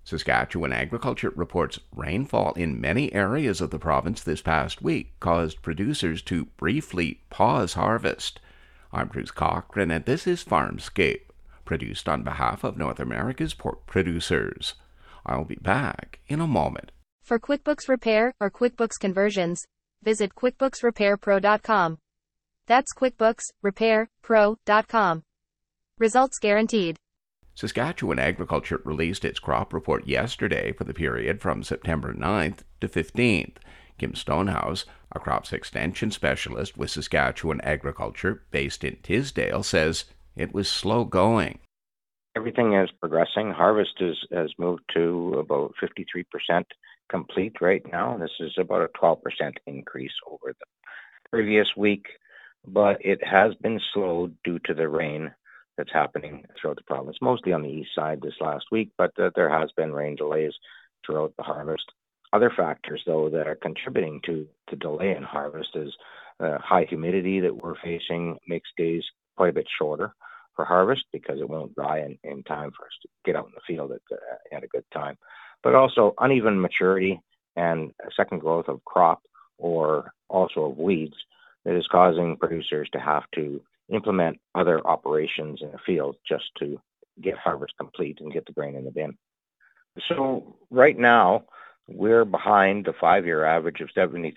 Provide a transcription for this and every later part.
Saskatchewan Agriculture reports rainfall in many areas of the province this past week caused producers to briefly pause harvest. I'm Bruce Cochran, and this is Farmscape, produced on behalf of North America's pork producers. I'll be back in a moment. For QuickBooks Repair or QuickBooks conversions, visit QuickBooksRepairPro.com. That's QuickBooksRepairPro.com. Results guaranteed. Saskatchewan Agriculture released its crop report yesterday for the period from September 9th to 15th. Kim Stonehouse, a crops extension specialist with Saskatchewan Agriculture based in Tisdale, says it was slow going. Everything is progressing. Harvest has moved to about 53% complete right now. This is about a 12% increase over the previous week, but it has been slowed due to the rain that's happening throughout the province, mostly on the east side this last week, but there has been rain delays throughout the harvest. Other factors, though, that are contributing to the delay in harvest is high humidity that we're facing makes days quite a bit shorter for harvest because it won't dry in time for us to get out in the field at a good time. But also uneven maturity and second growth of crop or also of weeds that is causing producers to have to implement other operations in the field just to get harvest complete and get the grain in the bin. So right now, we're behind the 5-year average of 73%,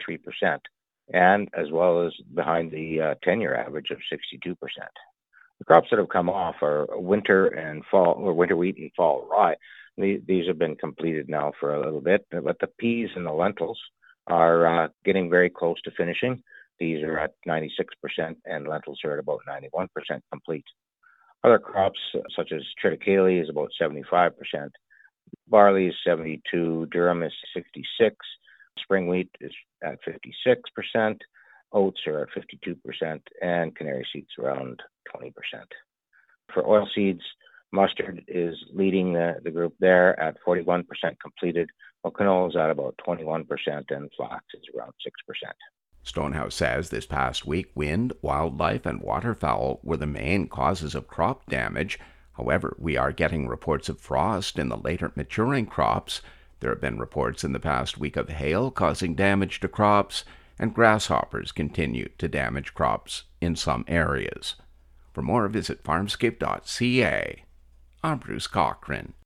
and as well as behind the 10-year average of 62%. The crops that have come off are winter and fall, or winter wheat and fall rye. These have been completed now for a little bit, but the peas and the lentils are getting very close to finishing. These are at 96%, and lentils are at about 91% complete. Other crops, such as triticale, is about 75%. Barley is 72%, durum is 66%, spring wheat is at 56%, oats are at 52%, and canary seeds around 20%. For oilseeds, mustard is leading the group there at 41% completed, while canola is at about 21%, and flax is around 6%. Stonehouse says this past week, wind, wildlife, and waterfowl were the main causes of crop damage. However, we are getting reports of frost in the later maturing crops. There have been reports in the past week of hail causing damage to crops, and grasshoppers continue to damage crops in some areas. For more, visit farmscape.ca. I'm Bruce Cochran.